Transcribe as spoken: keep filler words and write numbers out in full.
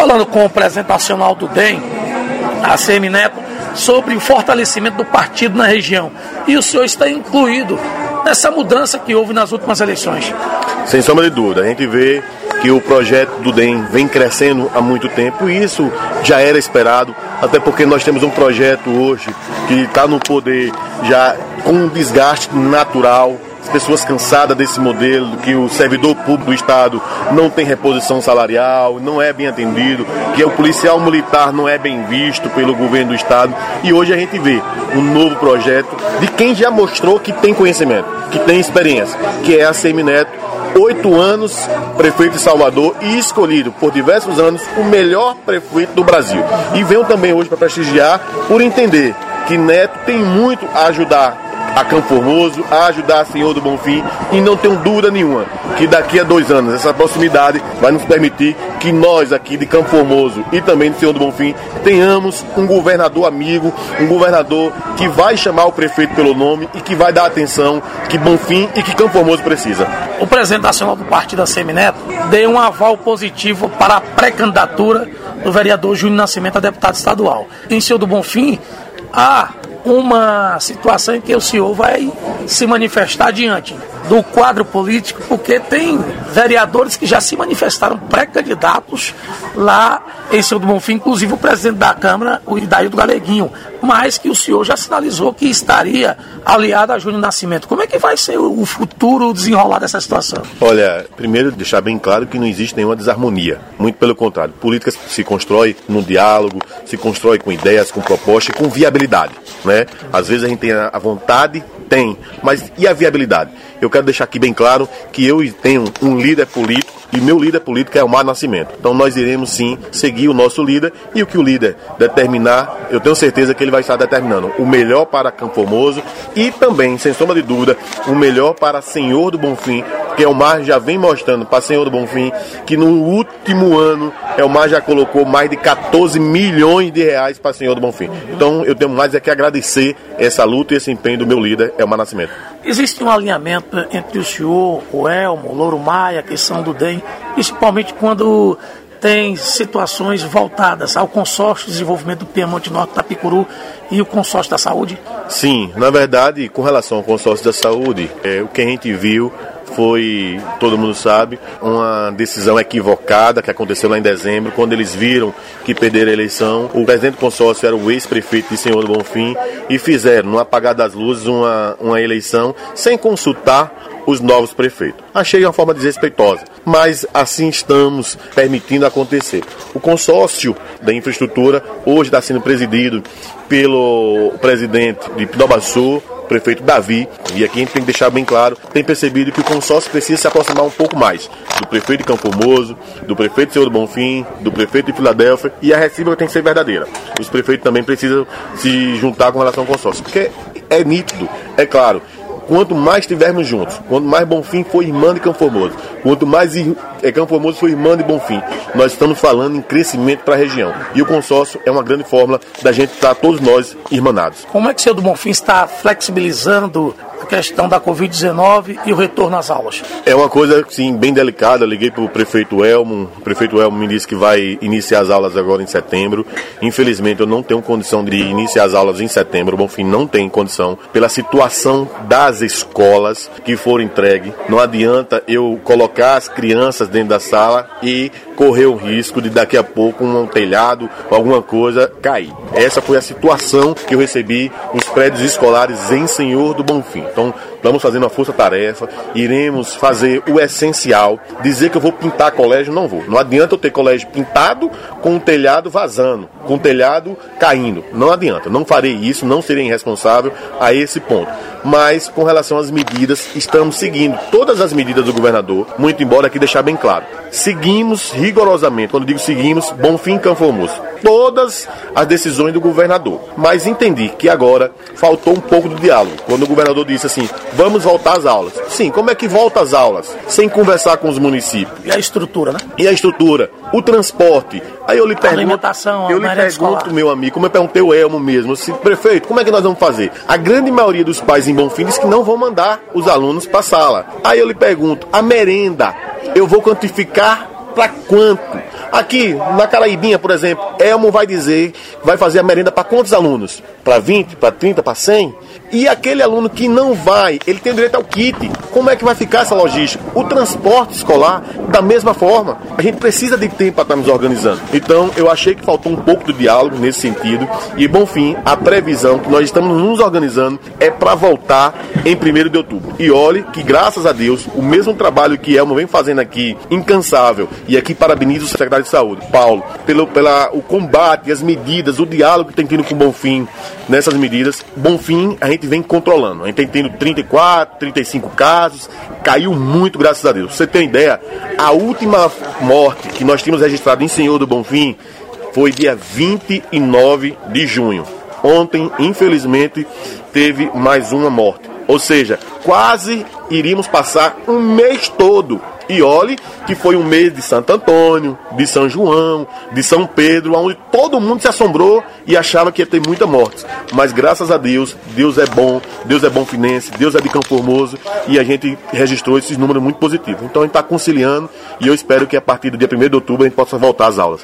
falando com o presidente nacional do D E M, a Semineto, sobre o fortalecimento do partido na região. E o senhor está incluído nessa mudança que houve nas últimas eleições. Sem sombra de dúvida, a gente vê que o projeto do D E M vem crescendo há muito tempo e isso já era esperado, até porque nós temos um projeto hoje que está no poder já com um desgaste natural, as pessoas cansadas desse modelo, que o servidor público do Estado não tem reposição salarial, não é bem atendido, que o policial militar não é bem visto pelo governo do Estado. E hoje a gente vê um novo projeto de quem já mostrou que tem conhecimento, que tem experiência, que é a Semineto, oito anos prefeito de Salvador e escolhido por diversos anos o melhor prefeito do Brasil. E venho também hoje para prestigiar por entender que Neto tem muito a ajudar a Campo Formoso, a ajudar a Senhor do Bonfim, e não tenho dúvida nenhuma que daqui a dois anos essa proximidade vai nos permitir que nós aqui de Campo Formoso e também do Senhor do Bonfim tenhamos um governador amigo, um governador que vai chamar o prefeito pelo nome e que vai dar atenção que Bonfim e que Campo Formoso precisa. O presidente nacional do partido, a Semineto, deu um aval positivo para a pré-candidatura do vereador Júnior Nascimento a deputado estadual. Em Senhor do Bonfim, há uma situação em que o senhor vai se manifestar diante do quadro político, porque tem vereadores que já se manifestaram pré-candidatos lá em Senhor do Bonfim, inclusive o presidente da Câmara, o Idaildo Galeguinho, mas que o senhor já sinalizou que estaria aliado a Júnior Nascimento. Como é que vai ser o futuro desenrolar dessa situação? Olha, primeiro deixar bem claro que não existe nenhuma desarmonia, muito pelo contrário. Política se constrói no diálogo, se constrói com ideias, com propostas e com viabilidade, né? Às vezes a gente tem a vontade, tem, mas e a viabilidade? Eu quero deixar aqui bem claro que eu tenho um líder político e meu líder político é o Omar Nascimento. Então nós iremos sim seguir o nosso líder e o que o líder determinar, eu tenho certeza que ele vai estar determinando o melhor para Campo Formoso e também, sem sombra de dúvida, o melhor para Senhor do Bonfim, que Elmar já vem mostrando para Senhor do Bonfim que no último ano Elmar já colocou mais de quatorze milhões de reais para Senhor do Bonfim. Então eu tenho mais é que agradecer essa luta e esse empenho do meu líder, Elmar Nascimento. Existe um alinhamento entre o senhor, o Elmo, o Louro Maia, que são do D E M, principalmente quando tem situações voltadas ao consórcio de desenvolvimento do Piemonte Norte, Itapicuru e o consórcio da saúde? Sim, na verdade, com relação ao consórcio da saúde, é, o que a gente viu foi, todo mundo sabe, uma decisão equivocada que aconteceu lá em dezembro, quando eles viram que perderam a eleição. O presidente do consórcio era o ex-prefeito de Senhor do Bonfim e fizeram, no apagar das luzes, uma, uma eleição sem consultar os novos prefeitos. Achei uma forma desrespeitosa, mas assim estamos permitindo acontecer. O consórcio da infraestrutura hoje está sendo presidido pelo presidente de Pindobaçu, prefeito Davi, e aqui a gente tem que deixar bem claro, tem percebido que o consórcio precisa se aproximar um pouco mais do prefeito de Campo Formoso, do prefeito de Senhor do Bonfim, do prefeito de Filadélfia, e a recíproca tem que ser verdadeira. Os prefeitos também precisam se juntar com relação ao consórcio, porque é nítido, é claro, quanto mais estivermos juntos, quanto mais Bonfim for irmã de Campo Formoso, quanto mais é, Campo Formoso for irmã de Bonfim, nós estamos falando em crescimento para a região. E o consórcio é uma grande fórmula da gente estar todos nós irmanados. Como é que o senhor do Bonfim está flexibilizando a questão da covid dezenove e o retorno às aulas? É uma coisa, sim, bem delicada. Eu liguei para o prefeito Elmo, o prefeito Elmo me disse que vai iniciar as aulas agora em setembro. Infelizmente, eu não tenho condição de iniciar as aulas em setembro. O Bonfim não tem condição, pela situação das escolas que foram entregues. Não adianta eu colocar as crianças dentro da sala e correr o risco de daqui a pouco um telhado ou alguma coisa cair. Essa foi a situação que eu recebi nos prédios escolares em Senhor do Bonfim. Então, estamos fazendo uma força-tarefa, iremos fazer o essencial. Dizer que eu vou pintar colégio, não vou. Não adianta eu ter colégio pintado com o telhado vazando, com o telhado caindo. Não adianta, não farei isso, não serei irresponsável a esse ponto. Mas, com relação às medidas, estamos seguindo todas as medidas do governador, muito embora aqui deixar bem claro. Seguimos rigorosamente, quando digo seguimos, Bonfim, Campo Formoso, todas as decisões do governador. Mas entendi que agora faltou um pouco do diálogo. Quando o governador disse assim, vamos voltar às aulas. Sim, como é que volta às aulas? Sem conversar com os municípios. E a estrutura, né? E a estrutura, o transporte. Aí eu lhe pergunto, alimentação, eu lhe pergunto, meu amigo, como eu perguntei o Elmo mesmo, assim, prefeito, como é que nós vamos fazer? A grande maioria dos pais em Bonfim diz que não vão mandar os alunos para a sala. Aí eu lhe pergunto, a merenda, eu vou quantificar para quanto? Aqui, na Caraibinha, por exemplo, Elmo vai dizer, vai fazer a merenda para quantos alunos? Para vinte, para trinta, para cem? E aquele aluno que não vai, ele tem direito ao kit. Como é que vai ficar essa logística? O transporte escolar, da mesma forma. A gente precisa de tempo para estar nos organizando. Então, eu achei que faltou um pouco de diálogo nesse sentido. E, bom fim, a previsão que nós estamos nos organizando é para voltar em primeiro de outubro. E olhe que, graças a Deus, o mesmo trabalho que Elmo vem fazendo aqui, incansável, e aqui parabenizo o secretário de Saúde, Paulo, pelo pela, o combate, as medidas, o diálogo que tem tido com o Bonfim nessas medidas. Bonfim, a gente vem controlando. A gente tem tendo trinta e quatro, trinta e cinco casos, caiu muito, graças a Deus. Pra você ter uma ideia, a última morte que nós tínhamos registrado em Senhor do Bonfim foi dia vinte e nove de junho. Ontem, infelizmente, teve mais uma morte. Ou seja, quase iríamos passar um mês todo. E olhe que foi um mês de Santo Antônio, de São João, de São Pedro, onde todo mundo se assombrou e achava que ia ter muita morte. Mas graças a Deus, Deus é bom, Deus é bonfinense, Deus é de Campo Formoso, e a gente registrou esses números muito positivos. Então a gente está conciliando e eu espero que a partir do dia primeiro de outubro a gente possa voltar às aulas.